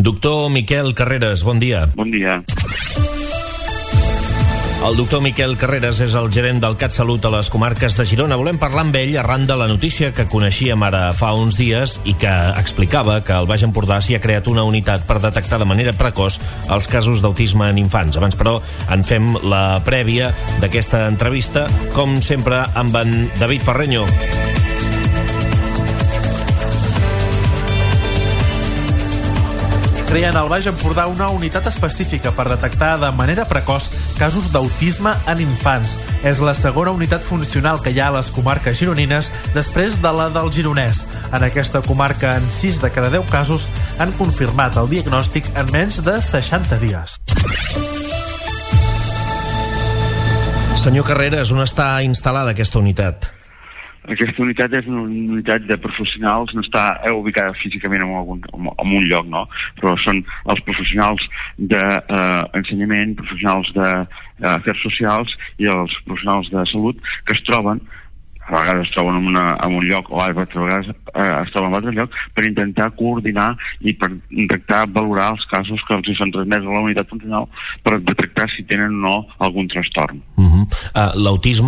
Doctor Miquel Carreras, bon dia. Bon dia. El doctor Miquel Carreras és el gerent del CatSalut a les comarques de Girona. Volem parlar amb ell arran de la notícia que coneixíem ara fa uns dies i que explicava que al Baix Empordà s'hi ha creat una unitat per detectar de manera precoç els casos d'autisme en infants. Abans, però, en fem la prèvia d'aquesta entrevista, com sempre, amb en David Parreño. Creen al Baix Empordà una unitat específica per detectar de manera precoç casos d'autisme en infants. És la segona unitat funcional que hi ha a les comarques gironines després de la del Gironès. En aquesta comarca, en 6 de cada 10 casos han confirmat el diagnòstic en menys de 60 dies. Senyor Carreras, on està instal·lada aquesta unitat? Aquesta unitat és una unitat de professionals, no està ubicada físicament en un lloc, no? Però són els professionals d'ensenyament, professionals d'afers socials i els professionals de salut que es troben, a vegades es troben en un lloc o a vegades es troben en altre lloc, per intentar coordinar i per intentar valorar els casos que els són transmès a la unitat funcional per detectar si tenen o no algun trastorn. L'autisme,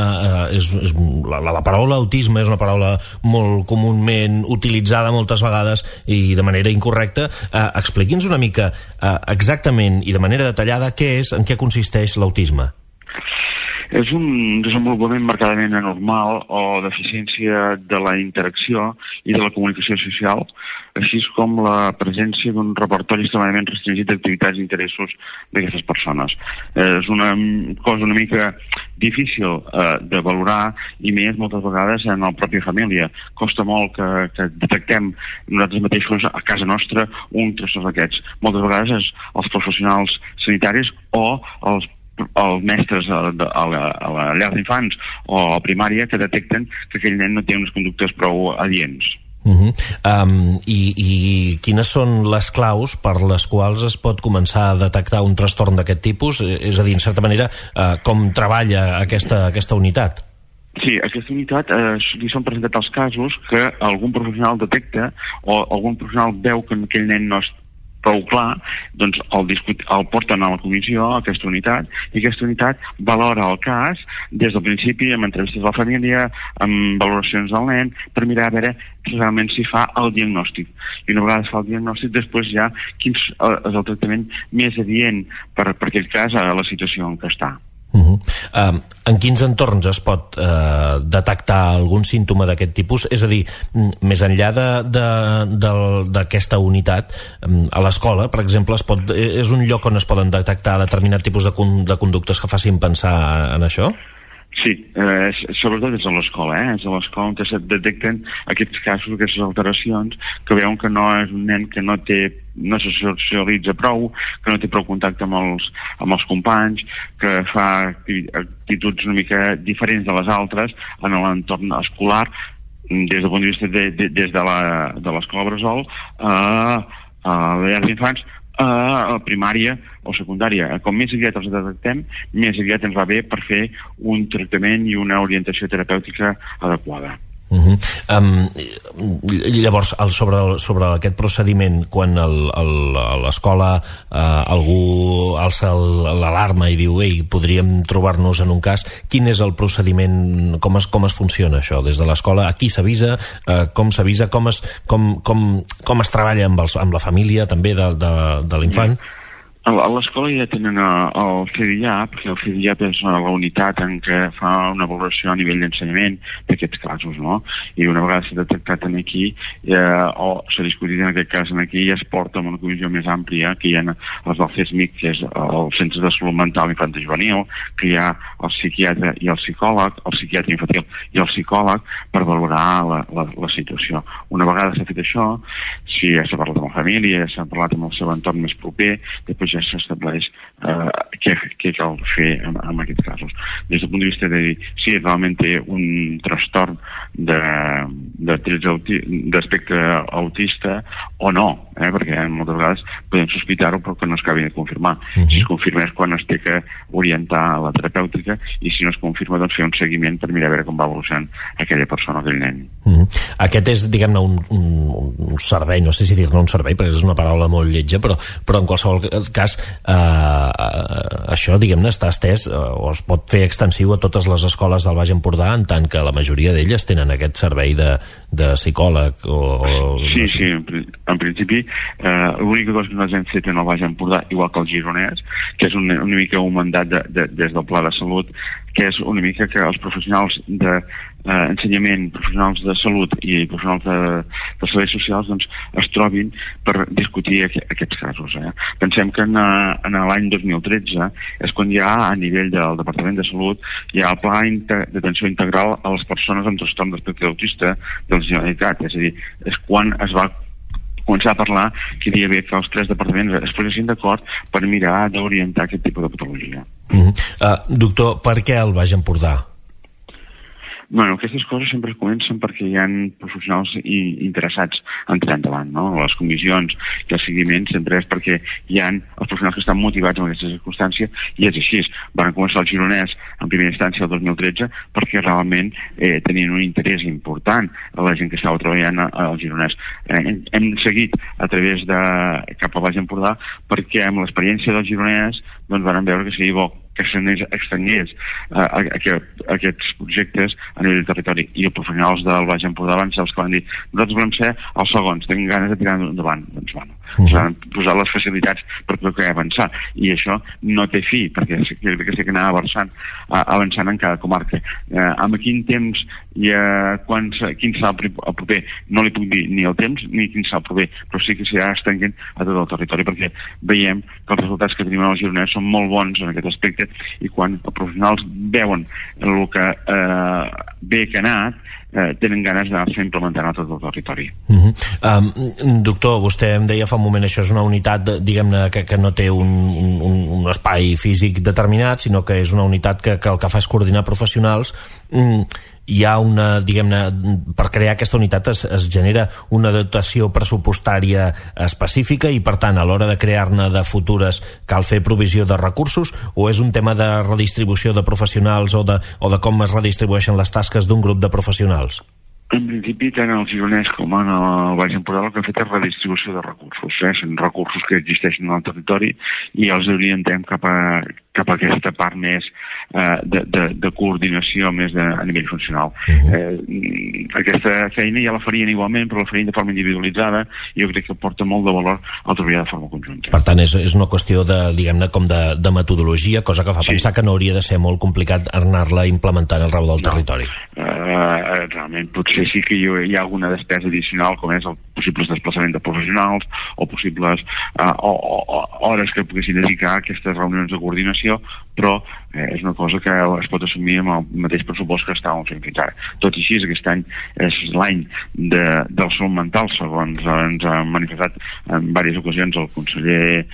la paraula autisme és una paraula molt comúment utilitzada moltes vegades i de manera incorrecta. Expliqui'ns una mica exactament i de manera detallada què és, en què consisteix l'autisme. És un desenvolupament marcadament anormal o deficiència de la interacció i de la comunicació social, així com la presència d'un repertori extremadament restringit d'activitats i interessos d'aquestes persones. És una cosa una mica difícil de valorar i més moltes vegades en la pròpia família. Costa molt que detectem nosaltres mateixos a casa nostra un trastorn d'aquests. Moltes vegades els professionals sanitaris o els mestres a la llar d'infants o a primària que detecten que aquell nen no té unes conductes prou adients. I quines són les claus per les quals es pot començar a detectar un trastorn d'aquest tipus? És a dir, en certa manera, com treballa aquesta unitat? Sí, aquesta unitat li són presentats els casos que algun professional detecta o algun professional veu que aquell nen no és prou clar, doncs el porten a la comissió, a aquesta unitat, i aquesta unitat valora el cas des del principi, amb entrevistes a la família, amb valoracions del nen, per mirar a veure realment si fa el diagnòstic. I una vegada es fa el diagnòstic, després ja quin és el tractament més adient per aquell cas a la situació en què està. En quins entorns es pot detectar algun símptoma d'aquest tipus? És a dir, més enllà d'aquesta unitat, a l'escola, per exemple, és un lloc on es poden detectar determinat tipus de conductes que facin pensar en això? Sí, sobretot és a l'escola, és a l'escola on se detecten aquests casos, aquestes alteracions, que veuen que no és un nen que no se socialitza prou, que no té prou contacte amb els companys, que fa actituds una mica diferents de les altres en l'entorn escolar, des del punt de vista des de l'escola bressol a la llar d'infants, a primària o secundària. Com més aviat els detectem, més aviat ens va bé per fer un tractament i una orientació terapèutica adequada. Llavors, sobre aquest procediment, quan a l'escola algú alça l'alarma i diu ei, podríem trobar-nos en un cas, quin és el procediment, com es funciona això? Des de l'escola, a qui s'avisa, com s'avisa, com es treballa amb la família també de l'infant? A l'escola ja tenen el CDIA, perquè el CDIA és la unitat en què fa una valoració a nivell d'ensenyament d'aquests casos, no? I una vegada s'ha detectat aquí, o s'ha discutit en aquest cas aquí, ja es porta a una comissió més àmplia, que hi ha els del CESMIC, que és el Centre de Salut Mental Infantil i Juvenil, que hi ha el psiquiatre i el psicòleg, el psiquiatre infantil i el psicòleg, per valorar la situació. Una vegada s'ha fet això, si ja s'ha parlat amb la família, ja s'ha parlat amb el seu entorn més proper, després ja s'estableix què cal fer en aquests casos. Des del punt de vista de dir si realment té un trastorn d'espectre autista o no, perquè moltes vegades podem sospitar-ho però que no es acabi de confirmar. Si es confirma és quan es té que orientar a la terapèutica, i si no es confirma doncs fer un seguiment per mirar a veure com va evolucionant aquella persona, aquell nen. Aquest és, diguem-ne, un servei, no sé si dir-ne un servei perquè és una paraula molt lletja, però en qualsevol cas això, diguem-ne, està estès o es pot fer extensiu a totes les escoles del Baix Empordà, en tant que la majoria d'elles tenen aquest servei de psicòleg Sí, en principi l'única cosa que nosaltres hem fet en el Baix Empordà, igual que el Gironès, que és una mica un mandat des del Pla de Salut, que és una mica que els professionals d'ensenyament, professionals de salut i professionals de serveis socials doncs es trobin per discutir aquests casos. Pensem que en l'any 2013 és quan ja a nivell del Departament de Salut hi ha el Pla d'atenció integral a les persones amb trastorn d'espectre autista de la Generalitat, és a dir, és quan es va començar a parlar que hi havia que els 3 departaments es posessin d'acord per mirar d'orientar aquest tipus de patologia. Doctor, per què el Baix Empordà? Bueno, aquestes coses sempre comencen perquè hi ha professionals interessats en tirar endavant, no? Les comissions i el seguiment sempre és perquè hi ha els professionals que estan motivats en aquesta circumstància, i és així. Van començar el Gironès en primera instància el 2013 perquè realment tenien un interès important a la gent que estava treballant al Gironès. Hem seguit a través cap al Baix Empordà perquè amb l'experiència del Gironès doncs van veure que seria bo que s'estengués aquests projectes a nivell del territori, i els professionals del Baix Empordà van ser els que van dir nosaltres volem ser els segons, tenim ganes de tirar endavant. Doncs van posar les facilitats per poder avançar, i això no té fi perquè sí que anar avançant en cada comarca. Amb quin temps i quin serà el proper no li puc dir ni el temps ni quin serà el proper, però sí que s'ha estenguent a tot el territori, perquè veiem que els resultats que tenim en el Gironès són molt bons en aquest aspecte, i quan els professionals veuen el que bé que ha anat, tenen ganes d'anar-se implementant a tot el territori. Doctor, vostè em deia fa un moment, això és una unitat, diguem-ne, que no té un espai físic determinat, sinó que és una unitat que el que fa és coordinar professionals. Hi ha una, diguem-ne, per crear aquesta unitat es genera una dotació pressupostària específica, i per tant a l'hora de crear-ne de futures cal fer provisió de recursos, o és un tema de redistribució de professionals o de com es redistribueixen les tasques d'un grup de professionals? En principi, tant el Gironès com en el Baix Empordà el que han fet és redistribució de recursos. Són recursos que existeixen al territori i els orientem cap a aquesta part més de coordinació més a nivell funcional. Aquesta feina ja la farien igualment, però la farien de forma individualitzada, i jo crec que porta molt de valor al treballar de forma conjunta. Per tant, és una qüestió de, diguem-ne, com de metodologia, cosa que fa pensar que no hauria de ser molt complicat anar-la implementant arreu del territori. Realment, potser sí que hi ha alguna despesa addicional, com és el possibles desplaçament de professionals o possibles hores que poguessin dedicar a aquestes reunions de coordinació, però és una cosa que es pot assumir amb el mateix pressupost que estàvem fent fins ara. Tot i així, aquest any és l'any del salut mental, segons ens ha manifestat en diverses ocasions el conseller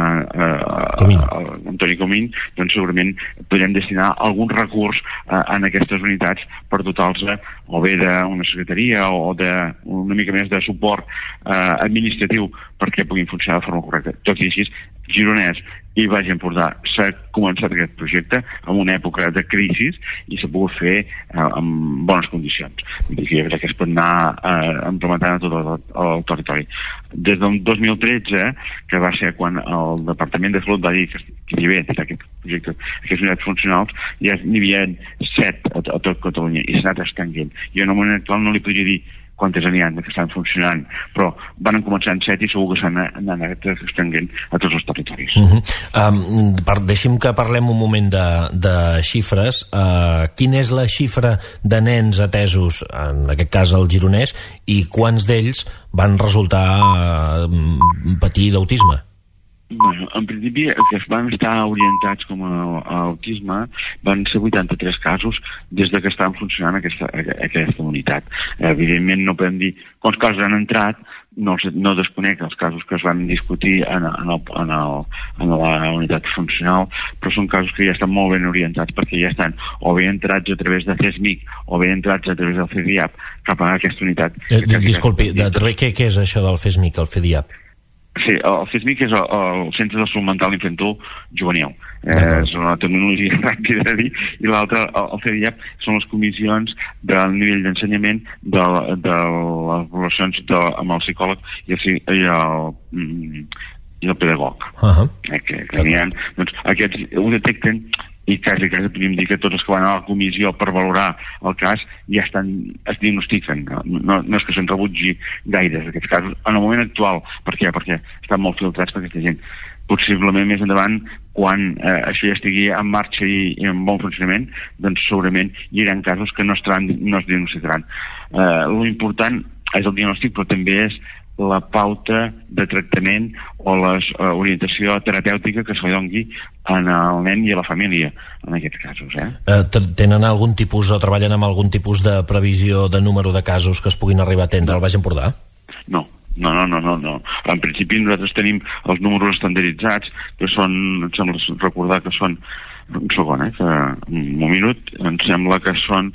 Antoni Comín, doncs segurament podrem destinar algun recurs en aquestes unitats per dotar-los o bé d'una secretaria o una mica més de suport administratiu perquè puguin funcionar de forma correcta. Tot i així, Gironès i Baix Empordà s'ha començat aquest projecte en una època de crisi i s'ha pogut fer en bones condicions. Vull dir que jo crec que es pot anar implementant a tot el territori. Des del 2013, que va ser quan el Departament de Salut va dir que hi havia aquest projecte, aquestes unitats funcionals, ja n'hi havia 7 a tot Catalunya i s'ha anat estenguent. Jo en el moment actual no li podria dir quantes n'hi ha que estan funcionant, però van començar en 7 i segur que s'han anat estenguent a tots els territoris. Deixi'm que parlem un moment de xifres. Quina és la xifra de nens atesos, en aquest cas al Gironès, i quants d'ells van resultar patir d'autisme? Bueno, en principi, els que van estar orientats com a autisme van ser 83 casos des de que estaven funcionant aquesta unitat. Evidentment, no podem dir quants casos han entrat, no desconec els casos que es van discutir en la unitat funcional, però són casos que ja estan molt ben orientats perquè ja estan o bé entrats a través de CESMIC o bé entrats a través del CEDIAP cap a aquesta unitat. Disculpi, què és això del CESMIC, el CEDIAP? Sí, el CSMIC és el Centre de Salut Mental Infantil Juvenil. És una terminologia ràpida de dir, i l'altre, el CDIAP, són les comissions del nivell d'ensenyament de les relacions amb el psicòleg i el pedagog. Que n'hi ha, doncs, aquests ho detecten, i quasi podríem dir que tots els que van a la comissió per valorar el cas ja es diagnostiquen. No és que se'n rebutgi gaires aquests casos en el moment actual. Per què? Perquè estan molt filtrats per aquesta gent. Possiblement més endavant, quan això ja estigui en marxa i en bon funcionament, doncs segurament hi haurà casos que no es diagnosticaran. L'important és el diagnòstic, però també és la pauta de tractament o l'orientació terapèutica que se li doni al nen i a la família en aquests casos. Tenen algun tipus o treballen amb algun tipus de previsió de número de casos que es puguin arribar a atendre al Baix Empordà? No. En principi nosaltres tenim els números estandarditzats, que són, em sembla recordar que són, un segon, un minut, em sembla que són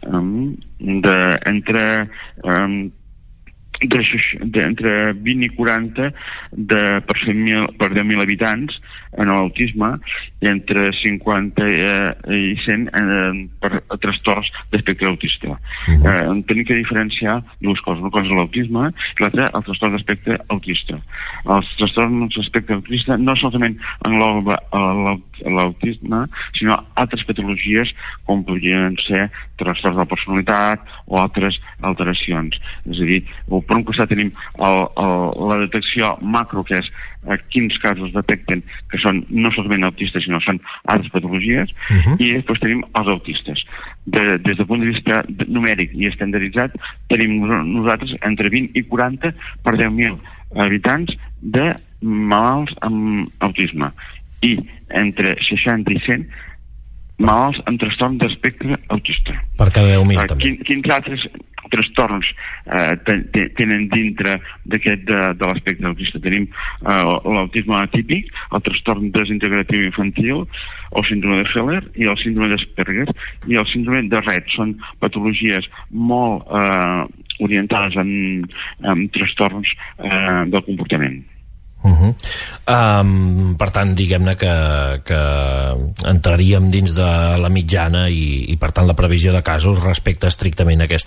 entre 20 i 40 per 10.000 habitants en l'autisme, i entre 50 i 100 per trastorns d'espectre autista. Tenim que diferenciar dues coses. Una cosa és l'autisme i l'altra el trastorn d'espectre autista. Els trastorns d'espectre autista no solament engloba l'autisme, sinó altres patologies com podrien ser trastorns de la personalitat o altres alteracions. És a dir, per un costat tenim la detecció macro, que és quins casos detecten que són no solament autistes, sinó són altres patologies, i després tenim els autistes. Des del punt de vista numèric i estandarditzat, tenim nosaltres entre 20 i 40 per 10.000 habitants de malalts amb autisme, i entre 60 i 100 malalts amb trastorn d'espectre autista. Per cada 10.000 també. Quins altres trastorns tenen dintre d'aquest de l'espectre autista? Tenim l'autisme atípic, el trastorn desintegratiu infantil, el síndrome de Feller i el síndrome d'Asperger i el síndrome de Rett. Són patologies molt orientades en trastorns del comportament. Per tant, diguem-ne que entraríem dins de la mitjana i per tant la previsió de casos respecte estrictament a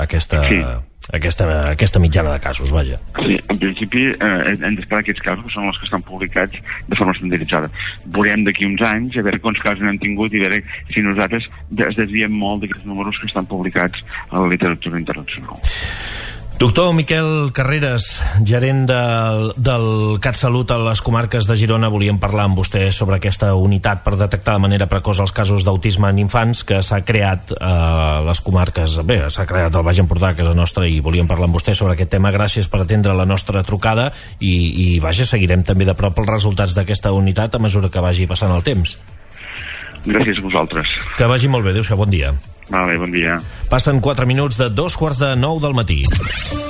aquesta mitjana de casos, vaja. Sí, en principi hem d'esperar aquests casos, que són els que estan publicats de forma estandarditzada. Veurem d'aquí uns anys a veure quants casos n'hem tingut i a veure si nosaltres es desviem molt d'aquests números que estan publicats a la literatura internacional. Doctor Miquel Carreras, gerent del CatSalut a les comarques de Girona, volíem parlar amb vostè sobre aquesta unitat per detectar de manera precoç els casos d'autisme en infants que s'ha creat a les comarques, s'ha creat al Baix Empordà, a casa nostra, i volíem parlar amb vostè sobre aquest tema. Gràcies per atendre la nostra trucada i vaja, seguirem també de prop els resultats d'aquesta unitat a mesura que vagi passant el temps. Gràcies a vosaltres. Que vagi molt bé, adéu-siau, bon dia. Vale, bon dia. Passen 4 minuts de 2:45 del matí.